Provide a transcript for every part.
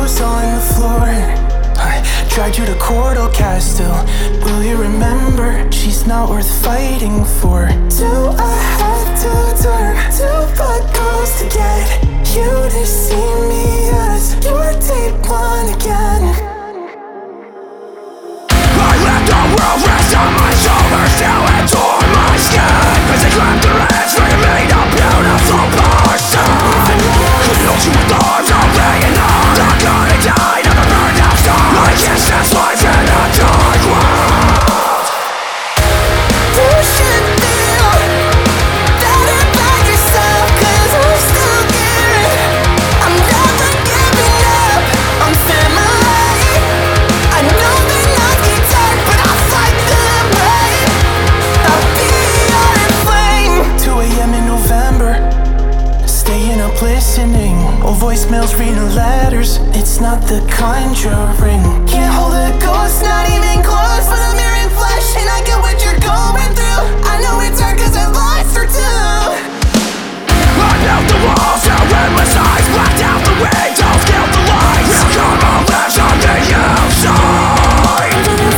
clothes on the floor. I dragged you to Cordo Castle. Will you remember? She's not worth fighting for. Do I have to turn to blood girls to get you to see me as your deep one again? I let the world rest on my shoulders till it tore my skin. As it clamped the rest, we made a beautiful person. Don't you with arms open and arms, I'm gonna die, never burned out star. I guess that's life in a dark world. You should feel better about yourself, 'cause I'm still here. I'm never giving up on family. I know the nights get dark, but I'll fight the rain. I'll be your flame. 2 a.m. in November, staying up listening. Old voicemails, reading letters. It's not the kind you ring. Can't hold a ghost, not even close. But I'm here in flesh, and I get what you're going through. I know it's hard 'cause I lost her too. I built the walls, now endless eyes, blacked out the windows, killed the lights. We'll come on left on the outside.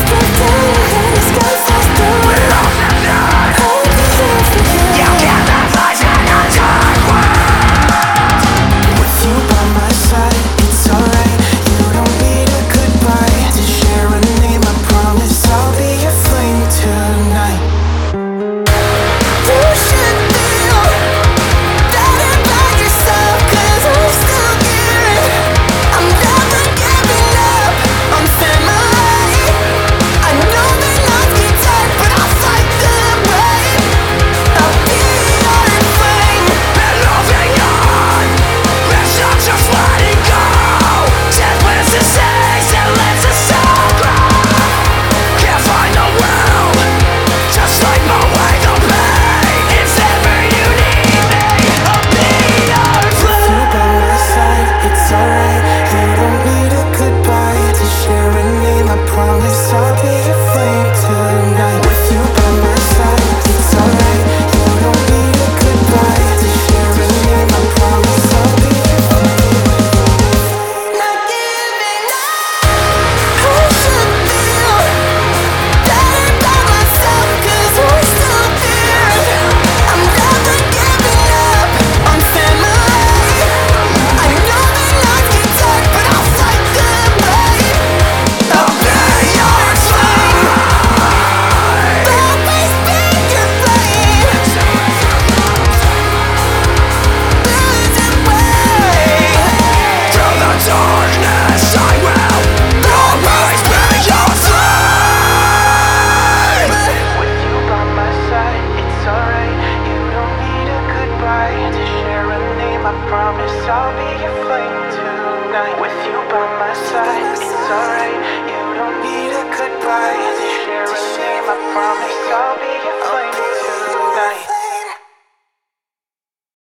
We're all set down. You get the flash in a dark world. With you by my side, it's alright. You don't need a goodbye to share a name. I promise I'll be your flame tonight. You should feel better about yourself, 'cause I'm still here. I'm never giving up on family. I know the nights get dark, but I'll fight the rain. I'll be your flame. And moving on, let's not just let it go. Death plants the seeds and lets us all grow. Can't find the will, just like my way the pain. If ever you need me, I'll be your You flame. by my side, it's alright. You don't need a goodbye to share a name. I promise I'll be your flame tonight. With you by my side, it's alright. You don't need a goodbye to share a name. I promise I'll be your flame. Not giving up. I should feel better about myself, 'cause I'm still here. I'm never giving up on family. I know the nights get dark, but I'll fight the rain. I'll be your flame. Always be your flame. Lose your way. Through the darkness, I will always be your flame. With you by my side, it's alright. You don't need a goodbye to share a name. I promise I'll be your flame tonight. With you by my side.